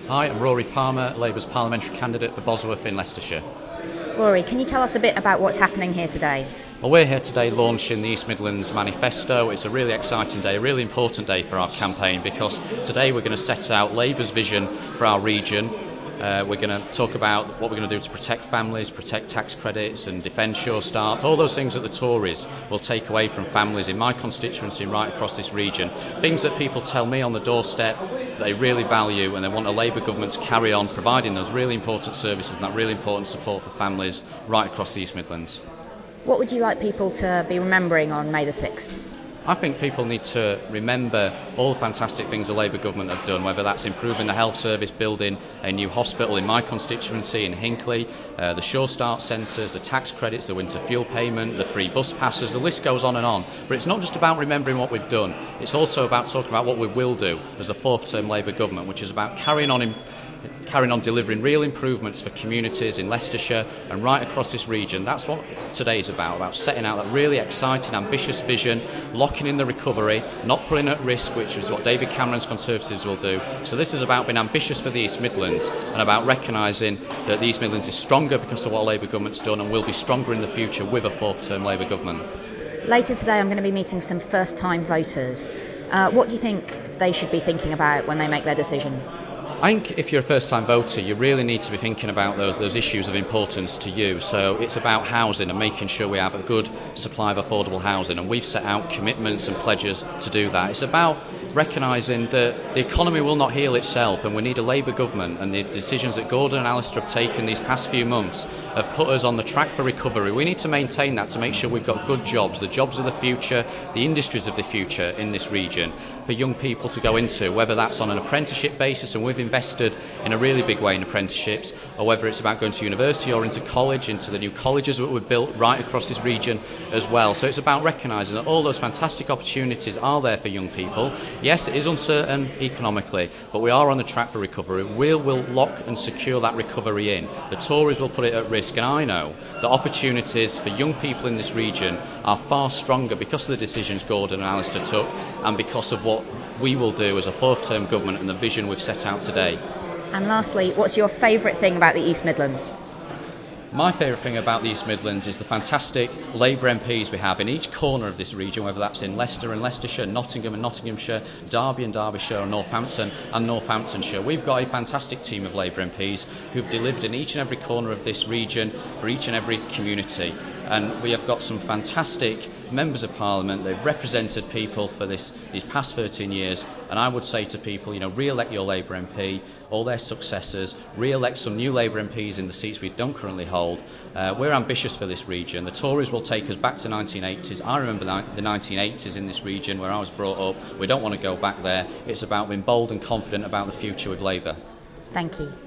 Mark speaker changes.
Speaker 1: Hi, I'm Rory Palmer, Labour's parliamentary candidate for Bosworth in Leicestershire.
Speaker 2: Rory, can you tell us a bit about what's happening here today?
Speaker 1: Well, we're here today launching the East Midlands Manifesto. It's a really exciting day, a really important day for our campaign, because today we're going to set out Labour's vision for our region. We're going to talk about what we're going to do to protect families, protect tax credits and defend Sure Start, all those things that the Tories will take away from families in my constituency right across this region. Things that people tell me on the doorstep that they really value, and they want a Labour government to carry on providing those really important services and that really important support for families right across the East Midlands.
Speaker 2: What would you like people to be remembering on May the 6th?
Speaker 1: I think people need to remember all the fantastic things the Labour government have done, whether that's improving the health service, building a new hospital in my constituency in Hinckley, the Sure Start centres, the tax credits, the winter fuel payment, the free bus passes, the list goes on and on. But it's not just about remembering what we've done, it's also about talking about what we will do as a fourth-term Labour government, which is about carrying on delivering real improvements for communities in Leicestershire and right across this region. That's what today is about setting out that really exciting, ambitious vision, locking in the recovery, not putting it at risk, which is what David Cameron's Conservatives will do. So this is about being ambitious for the East Midlands and about recognising that the East Midlands is stronger because of what Labour government's done and will be stronger in the future with a fourth-term Labour government.
Speaker 2: Later today I'm going to be meeting some first-time voters. What do you think they should be thinking about when they make their decision?
Speaker 1: I think if you're a first-time voter, you really need to be thinking about those issues of importance to you. So it's about housing and making sure we have a good supply of affordable housing, and we've set out commitments and pledges to do that. It's about recognising that the economy will not heal itself, and we need a Labour government, and the decisions that Gordon and Alistair have taken these past few months have put us on the track for recovery. We need to maintain that to make sure we've got good jobs, the jobs of the future, the industries of the future in this region for young people to go into, whether that's on an apprenticeship basis, and we've invested in a really big way in apprenticeships, or whether it's about going to university or into college, into the new colleges that we've built right across this region as well. So it's about recognising that all those fantastic opportunities are there for young people. Yes, it is uncertain economically, but we are on the track for recovery. We will lock and secure that recovery in. The Tories will put it at risk, and I know that opportunities for young people in this region are far stronger because of the decisions Gordon and Alistair took, and because of what we will do as a fourth-term government and the vision we've set out today.
Speaker 2: And lastly, what's your favourite thing about the East Midlands?
Speaker 1: My favourite thing about the East Midlands is the fantastic Labour MPs we have in each corner of this region, whether that's in Leicester and Leicestershire, Nottingham and Nottinghamshire, Derby and Derbyshire, or Northampton and Northamptonshire. We've got a fantastic team of Labour MPs who've delivered in each and every corner of this region for each and every community. And we have got some fantastic members of Parliament. They've represented people for these past 13 years. And I would say to people, re-elect your Labour MP, all their successors, re-elect some new Labour MPs in the seats we don't currently hold. We're ambitious for this region. The Tories will take us back to 1980s. I remember the 1980s in this region where I was brought up. We don't want to go back there. It's about being bold and confident about the future with Labour.
Speaker 2: Thank you.